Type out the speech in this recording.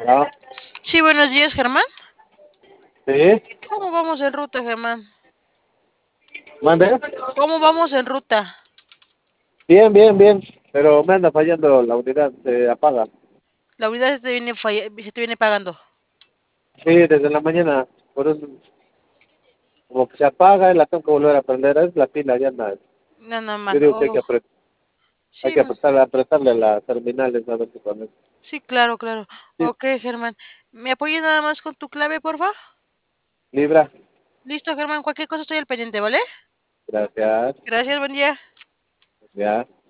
Ah, Sí, buenos días, Germán. sí, ¿Cómo vamos en ruta, Germán? mande. ¿Cómo vamos en ruta? Bien, bien, bien. Pero me anda fallando la unidad, se apaga. La unidad se te viene pagando. Sí, desde la mañana, como que se apaga y la tengo que volver a prender. Es la pila, ya anda. Nada Yo más. digo que Oh, hay sí, que apretarle a las terminales a ver si con eso. sí, claro, claro. Sí, Ok, Germán. ¿Me apoyas nada más con tu clave, porfa? Libra, Listo, Germán. Cualquier cosa estoy al pendiente, ¿vale? gracias. Gracias, buen día. Ya.